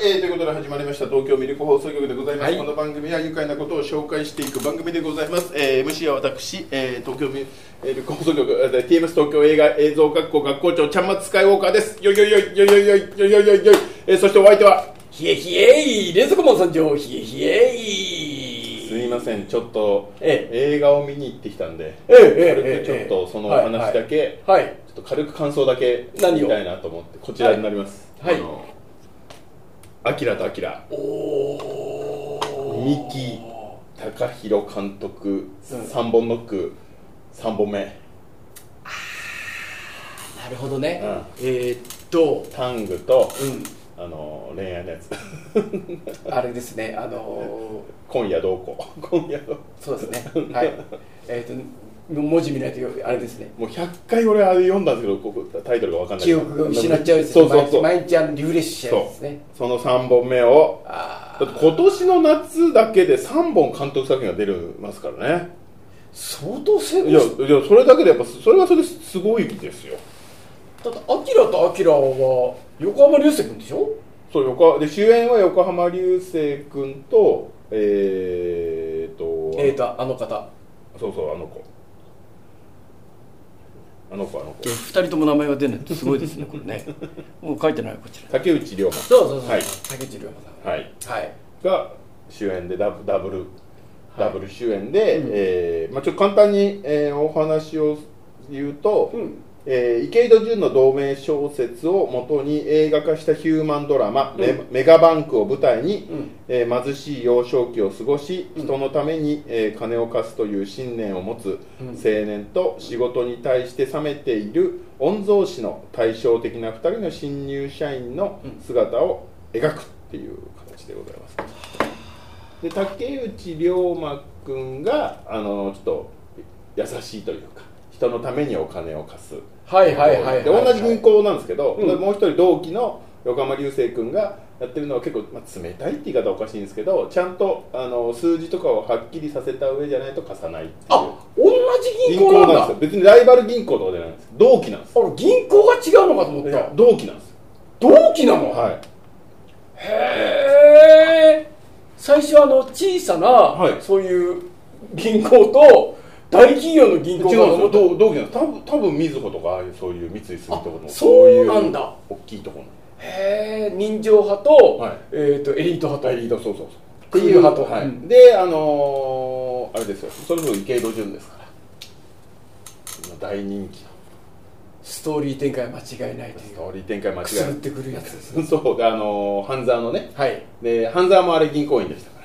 ということで始まりました東京ミルク放送局でございます、 はい、 この番組は愉快なことを紹介していく番組でございます、MC は私、東京ミルク放送局 TMS 東京映画映像学校学校長ちゃんまつスカイウォーカーです。よいよいよいよいよいよいよいよいよいよい、そしてお相手はひえひえい連続門参上ひえひえい。 すみません、ちょっと映画を見に行ってきたんで、軽くちょっとそのお話だけ、ちょっと軽く感想だけ言いたいなと思ってこちらになります。アキラとアキラ、三木貴弘監督、3本ノック3本目。 なるほどね、 タングと、恋愛のやつあれですね、 今夜どうこ今夜どうそうですね、はい、文字見ないとあれですね、 もう100回俺あれ読んだんですけどタイトルが分かんない、 記憶が失っちゃうですね。そう毎日リフレッシュしちゃうんですね。 その3本目をだって今年の夏だけで3本監督作品が出ますからね。 相当成功いやそれだけでやっぱそれはそれですごいですよ。 だってアキラとアキラは横浜流星君でしょ。 そうで主演は横浜流星君とあの方、 そうあの子 2人とも名前が出ないってすごいですねこれねもう書いてないこちら竹内涼真、 そう、 はい、 竹内涼真さん、 はい、が主演でダブル主演で、ちょっと簡単に、お話を言うと、池井戸潤の同名小説をもとに映画化したヒューマンドラマ、メガバンクを舞台に、貧しい幼少期を過ごし、人のために、金を貸すという信念を持つ青年と仕事に対して冷めている御曹司の対照的な2人の新入社員の姿を描くっていう形でございます。で竹内涼真君がちょっと優しいというか人のためにお金を貸す、で同じ銀行なんですけど、もう一人同期の横浜流星君がやってるのは結構、冷たいって言い方はおかしいんですけど、ちゃんと数字とかをはっきりさせた上じゃないと貸さないっていう。 同じ銀行なんですよ。 別にライバル銀行とかじゃないんです。同期なんです。 銀行が違うのかと思った。 同期なんです。 同期なの。 はい。 へえ。最初小さな、そういう銀行と大企業の銀行が同期なんです。多分みずほとかそういう三井住友とかのそうなんだ。 大きいところ。 へえ。人情派と、エリート派と。 そうっていう派と。 であれですよ。それぞれ池井戸潤ですから。今大人気の。 ストーリー展開は間違いないという。 ストーリー展開間違いない。くすぐってくるやつですね。 そうで半沢のね。で半沢もあれ銀行員でしたから。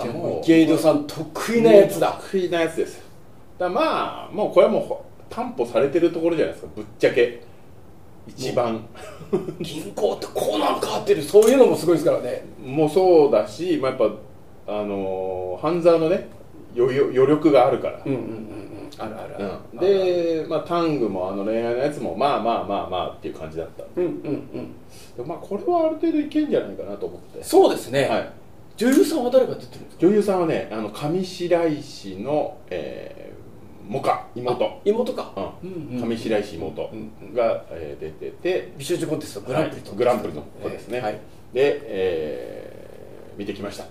じゃあもう池井戸さん得意なやつだ。 得意なやつですよ。だもうこれはもう担保されてるところじゃないですか。ぶっちゃけ一番銀行ってこうなんかってる、そういうのもすごいですからね。 もうそうだし、やっぱ半沢のね余力があるから。 ある。 でタングも恋愛のやつもまあっていう感じだった。でこれはある程度いけんじゃないかなと思って。 そうですね。女優さんは誰が出てるんですか。 女優さんはね上白石の妹か。上白石妹が出てて、 美少女コンテストグランプリの子ですね。で見てきました。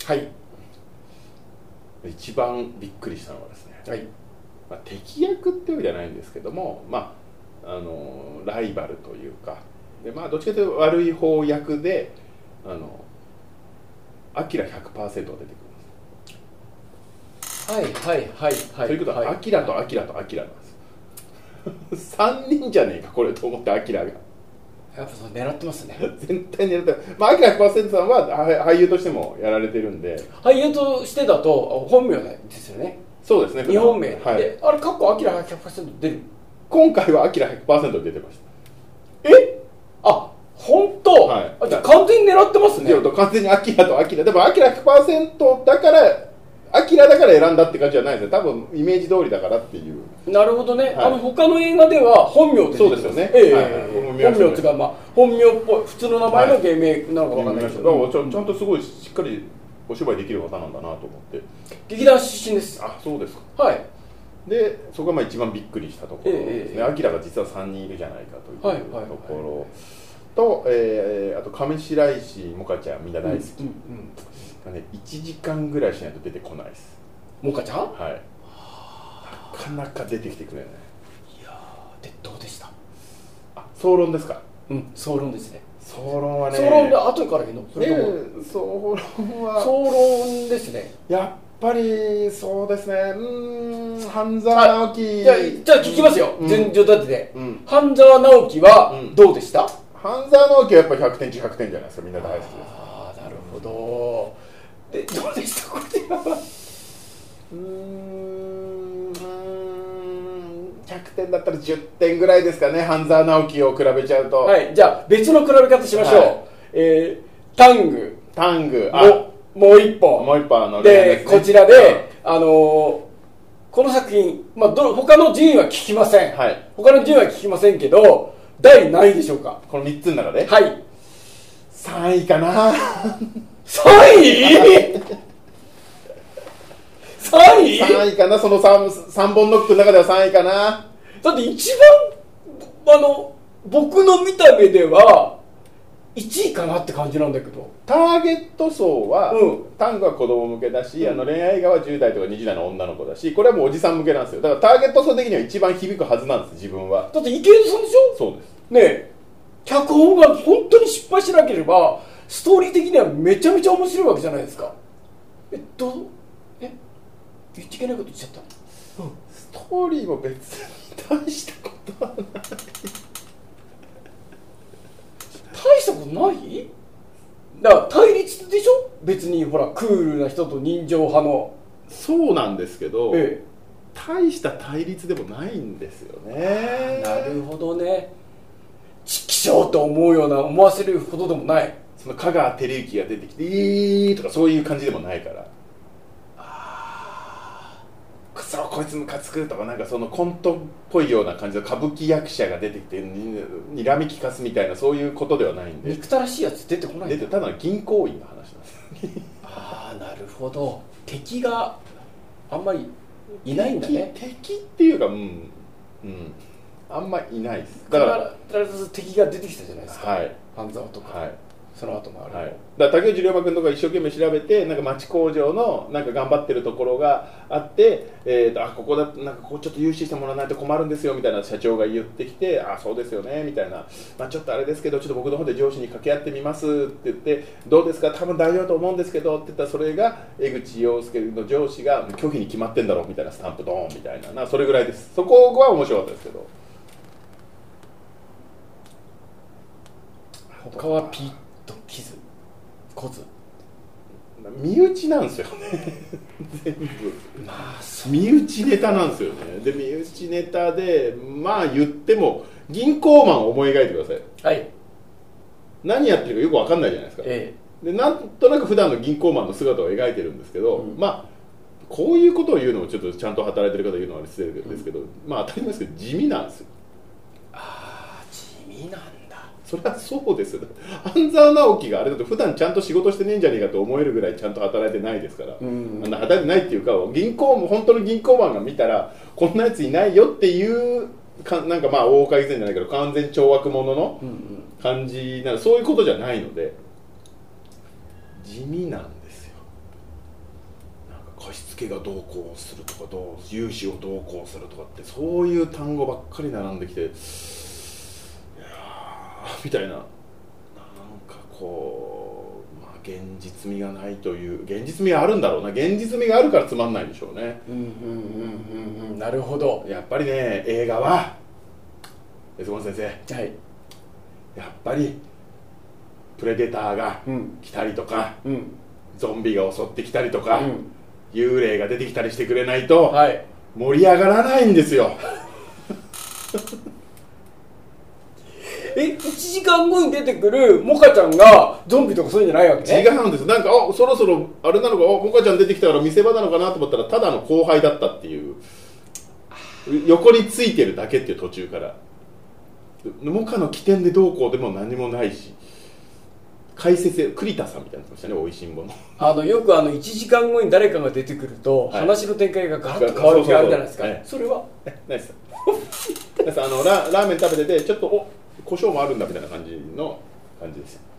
一番びっくりしたのはですね、敵役っていうわけじゃないんですけども、ライバルというかで、どっちかというと悪い方役でアキラ 100% が出てくるんです。ということはアキラとアキラとアキラなんです3人じゃねえかこれと思って、アキラがやっぱそう狙ってますね。 絶対狙ってます。アキラ 100% さんは俳優としてもやられてるんで、 俳優としてだと本名ですよね。 そうですね。 日本名で、あれ過去アキラ 100% 出る。 今回はアキラ 100% 出てました。 本当。じゃあ完全に狙ってますね。 完全にアキラとアキラ。でもアキラ 100% だからアキラだから選んだって感じじゃないですよ。多分イメージ通りだからっていう。 なるほどね。他の映画では本名で。 そうですよね。 本名っていうか本名っぽい普通の名前の芸名なのか分かんないですけど、 ちゃんとすごいしっかりお芝居できる方なんだなと思って。 劇団出身です。 そうですか。でそこが一番びっくりしたところですね。アキラが実は3人いるじゃないかというところ。 と、あと上白石萌歌ちゃんみんな大好き、1時間ぐらいしないと出てこないです。 萌歌ちゃん、 はい、なかなか出てきてくれない。 いやでどうでした？ 総論ですか？ 総論ですね。 総論はね、 総論で後から言うの？それとも総論は総論ですね。 やっぱりそうですね。半沢直樹、 じゃあ聞きますよ、順序立てて、半沢直樹はどうでした？ 半沢直樹はやっぱ100点中100点じゃないですか。みんな大好きです。 ああ、なるほど。でどうでしたこちらは？ 100点だったら10点ぐらいですかね。半沢直樹を比べちゃうと。 はい、じゃあ別の比べ方しましょう。タングもう一本で、こちらで、この作品、他の順位は聞きません、他の順位は聞きませんけど、第何位でしょうか？ この3つの中で、 はい、 3位かな。 3位3 位かな。その 3本ノックの中では3位かな。 だって一番僕の見た目では1位かなって感じなんだけど、 ターゲット層は、タングは子供向けだし、恋愛映画は10代とか20代の女の子だし、これはもうおじさん向けなんですよ。だからターゲット層的には一番響くはずなんです、自分は。 だって池井戸さんでしょ？そうですね。え脚本が本当に失敗しなければストーリー的にはめちゃめちゃ面白いわけじゃないですか。言っちゃいけないこと言っちゃった。 ストーリーも別に大したことはない。 大したことない？だから対立でしょ？別にほらクールな人と人情派の。 そうなんですけど、大した対立でもないんですよね。 なるほどね。ちきしょうと思わせるほどでもない。 その香川照之が出てきてとかそういう感じでもないから、くそこいつムカつくとか、なんかそのコントっぽいような感じの歌舞伎役者が出てきてにらみ利かすみたいな、そういうことではないんで。 憎たらしいやつ出てこないんだ。 ただの銀行員の話なんですああ、なるほど。敵があんまりいないんだね。 敵っていうか、あんまりいないです。 だから必ず敵が出てきたじゃないですか、 はい、 半沢とか、その後もある、 だから竹内涼真君とか一生懸命調べて、なんか町工場のなんか頑張ってるところがあって、ここだなんかこうちょっと融資してもらわないと困るんですよみたいな社長が言ってきて、そうですよねみたいな、ちょっとあれですけどちょっと僕の方で上司に掛け合ってみますって言って、どうですか多分大丈夫だと思うんですけどって言ったら、それが江口洋介の上司が拒否に決まってんだろうみたいなスタンプドーンみたいな、それぐらいです。そこは面白かったですけど、 他はピッとキズコズ身内なんですよね全部身内ネタなんですよね。で身内ネタで言っても銀行マンを思い描いてください。 はい。 何やってるかよく分かんないじゃないですか、でなんとなく普段の銀行マンの姿を描いてるんですけど、こういうことを言うのもちょっとちゃんと働いてる方言うのは失礼ですけど、当たり前ですけど地味なんですよ。 地味なんだ。 それはそうですよ。半沢直樹があれだと普段ちゃんと仕事してねえんじゃねえかと思えるぐらいちゃんと働いてないですから、働いてないっていうか、本当の銀行マンが見たらこんなやついないよっていうなんか大岡以前じゃないけど完全懲悪者の感じな、そういうことじゃないので地味なんですよ。なんか貸付がどうこうするとか融資をどうこうするとかってそういう単語ばっかり並んできて、みたいな、なんかこう、現実味がないという、現実味があるんだろうな、現実味があるからつまんないんでしょうね。 なるほど。 やっぱりね、映画は安本先生、やっぱりプレデターが来たりとか、ゾンビが襲ってきたりとか、幽霊が出てきたりしてくれないと盛り上がらないんですよ 1時間後に出てくるモカちゃんがゾンビとかそういうんじゃないわけね。 違うんです。なんかそろそろあれなのか、モカちゃん出てきたから見せ場なのかなと思ったらただの後輩だったっていう、横についてるだけっていう途中からモカの起点でどうこうでも何もないし、解説で栗田さんみたいなのしたね、おいしんぼのよく1時間後に誰かが出てくると、話の展開がガラッと変わる時あるじゃないですか。それはナイスラーメン食べててちょっと胡椒もあるんだみたいな感じの感じですよ。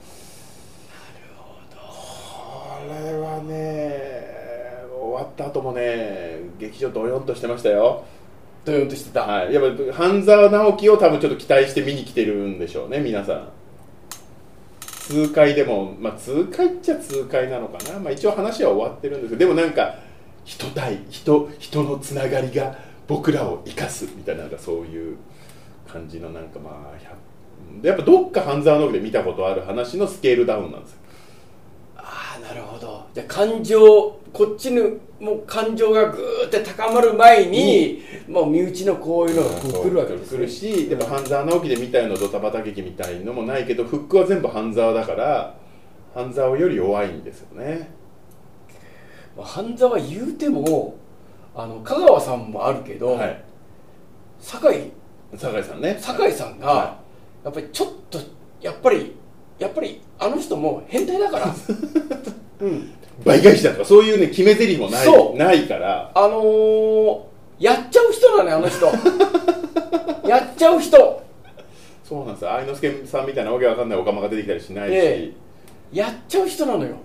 なるほど。 これはね終わった後もね劇場ドヨンとしてましたよ。 ドヨンとしてた。 はい、やっぱ半沢直樹を多分ちょっと期待して見に来てるんでしょうね皆さん。痛快でも、まあ、痛快っちゃ痛快なのかな、まあ、一応話は終わってるんですけど、でもなんか人のつながりが僕らを生かすみたいな、なんかそういう感じのなんかまあやっぱどっか半沢直樹で見たことある話のスケールダウンなんですよ。 ああなるほど。じゃあ感情こっちのもう感情がぐーって高まる前に、もう身内のこういうのが来るわけですね。 来るし、でも半沢直樹で見たようなドタバタ劇みたいのもないけど、フックは全部半沢だから半沢より弱いんですよね。 半沢言うても香川さんもあるけど、はい、酒井さんね、 酒井さんがやっぱりちょっとやっぱりあの人も変態だから、 うん、倍返しだとかそういうね決め台詞もないからやっちゃう人なのよあの人やっちゃう人。 そうなんですよ。愛之助さんみたいなわけわかんないオカマが出てきたりしないし、 やっちゃう人なのよ。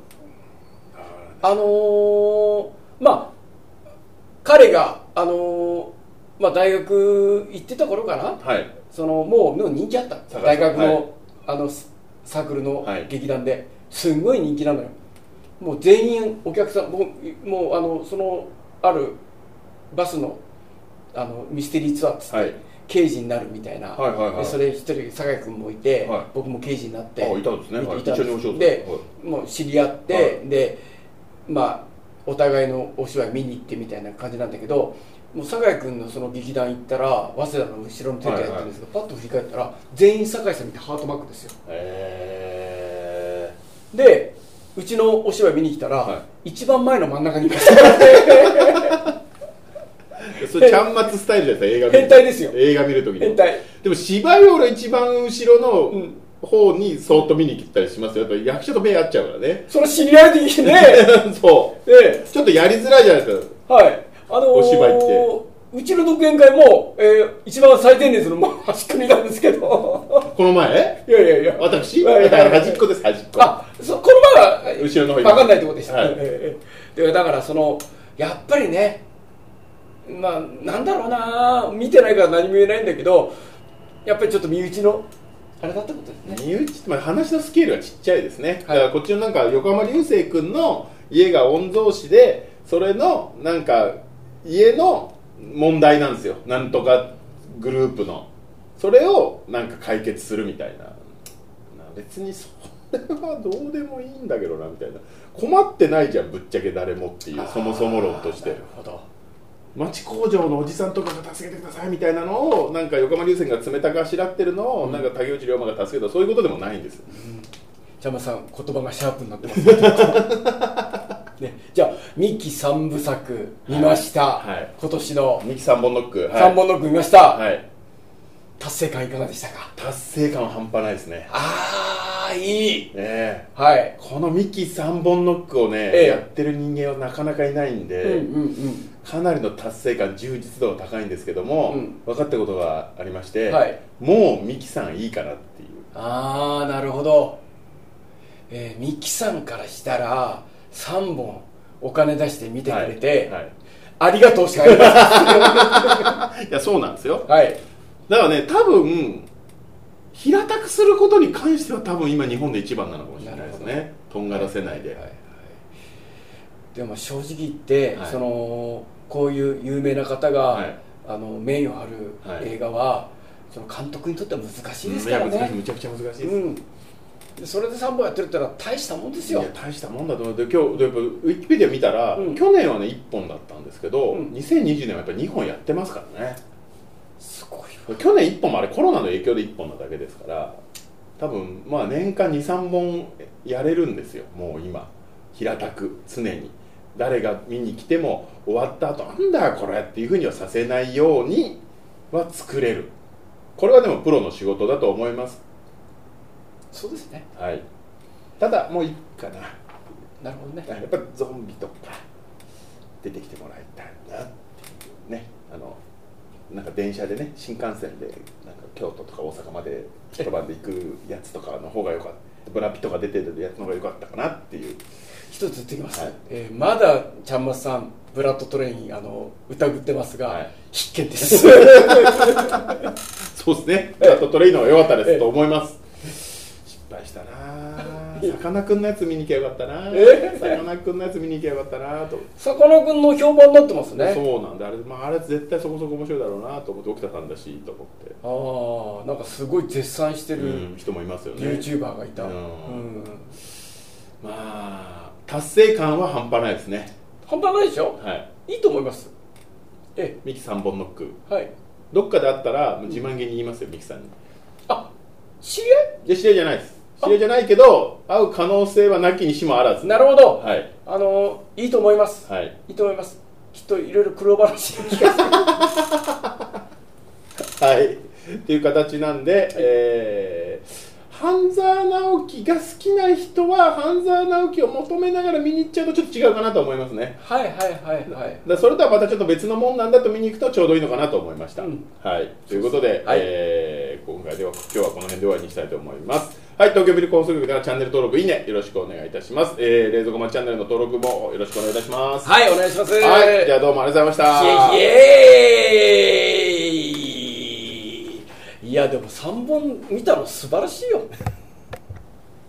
まあ彼がまあ大学行ってた頃かな、はい、もう人気あった大学の、はい、サークルの劇団で、すんごい人気なのよ。もう全員お客さん、もうあるバスのミステリーツアーっつって、はい、刑事になるみたいな、はいはいはい、でそれ一人酒井君もいて、はい、僕も刑事になっていたんですね、 いたんです。で、もう知り合って、はい、でまあお互いのお芝居見に行ってみたいな感じなんだけど、もう酒井君のその劇団行ったら早稲田の後ろの手でやってるんですけど、はいはい、パッと振り返ったら全員酒井さん見てハートマークですよ。でうちのお芝居見に来たら、はい、一番前の真ん中にいましたそれちゃんまつスタイルじゃないですか。映画見る変態ですよ。 映画見るときに変態。 でも芝居を俺一番後ろの方にそーっと見に来たりしますよ。やっぱり役者と目合っちゃうからね。 それ知り合い的にねそう、ちょっとやりづらいじゃないですか。 はい、 お芝居ってうちの独演会も、一番最前列の端っこにいたんですけどこの前いや私だから端っこです。端っこ。 この前は後ろの方分かんないってことでした、はい、だからやっぱりね、まあなんだろうな、見てないから何も言えないんだけど、やっぱりちょっと身内のあれだったことですね。 身内って、まあ、話のスケールがちっちゃいですね、はい、だからこっちのなんか横浜流星君の家が御曹司で、それのなんか家の問題なんですよ、なんとかグループの。それをなんか解決するみたいな、別にそれはどうでもいいんだけどなみたいな。困ってないじゃんぶっちゃけ誰もっていう、そもそも論として。なるほど。町工場のおじさんとかが助けてくださいみたいなのをなんか横浜流星が冷たくあしらってるのを、なんか竹内涼真が助けた、そういうことでもないんです。 ジャマさん言葉がシャープになってますね。じゃあ三木三部作見ました、はい、今年の三木三本ノック、はい、 三本ノック見ました、はい、達成感いかがでしたか？ 達成感は半端ないですね。 ああいい、 はい、この三木三本ノックをね、やってる人間はなかなかいないんで、かなりの達成感、充実度が高いんですけども、分かったことがありまして、はい、もう三木さんいいかなっていう。 ああなるほど。三木さんからしたら3本お金出して見てくれて、はいはい、ありがとうしかないいやそうなんですよ、 はい、 だからね多分平たくすることに関しては多分今日本で一番なのかもしれないですね。とんがらせないで、はいはいはい、 でも正直言って、はい、こういう有名な方が、はい、名誉ある映画は、その監督にとっては難しいですからね。 むちゃくちゃ難しいです、 それで3本やってるってのは大したもんですよ。 いや大したもんだと思う。で今日ウィキペディア見たら、去年はね1本だったんですけど、2020年はやっぱり2本やってますからね。 すごいわ。 去年1本もあれコロナの影響で1本なだけですから、多分まあ年間 2,3 本やれるんですよ。もう今平たく常に誰が見に来ても終わった後なんだよこれっていうふうにはさせないようには作れる。これはでもプロの仕事だと思います。 そうですね、 はい、ただもういいかな。 なるほどね。 やっぱゾンビとか出てきてもらいたいなっていうね。なんか電車でね、新幹線でなんか京都とか大阪まで一晩で行くやつとかの方が良かった、ブラピとか出てるやつの方が良かったかなっていう。 一つ言ってきます、はい、まだちゃんまつさんブラッドトレイン疑ってますが、はい、必見ですそうですね、ブラッドトレインの方が良かったですと思います。失敗したな、さかなクンのやつ見に行きゃよかったな、さかなクンのやつ見に行きゃよかったなと。 さかなクンの評判になってますね。 そうなんで、あれ、あれ絶対そこそこ面白いだろうなと思って、沖田さんだしと思って、 なんかすごい絶賛してる、 人もいますよね、 YouTuber がいた、 まあ達成感は半端ないですね。 半端ないでしょ、 はい、 いいと思います。 ミキ3本ノック、 はい、 どっかであったら自慢げに言いますよ、ミキさんに。 知り合い？ いや、知り合いじゃないです。知り合いじゃないけど、会う可能性はなきにしもあらず。 なるほど、 はい、 いいと思います、 はい、 いいと思います。きっといろいろ苦労話を聞かせるはいっていう形なんで、半沢直樹が好きな人は半沢直樹を求めながら見に行っちゃうとちょっと違うかなと思いますね。 はいはいはいはい。 だそれとはまたちょっと別のもんなんだと見に行くとちょうどいいのかなと思いました、はい、ということで、今日はこの辺で終わりにしたいと思います。はい、東京ビル放送局ではチャンネル登録、いいねよろしくお願いいたします。冷蔵庫マンチャンネルの登録もよろしくお願いいたします。 はい、お願いします。 はい、じゃあどうもありがとうございました。 イエーイ。いやでも3本見たの素晴らしいよ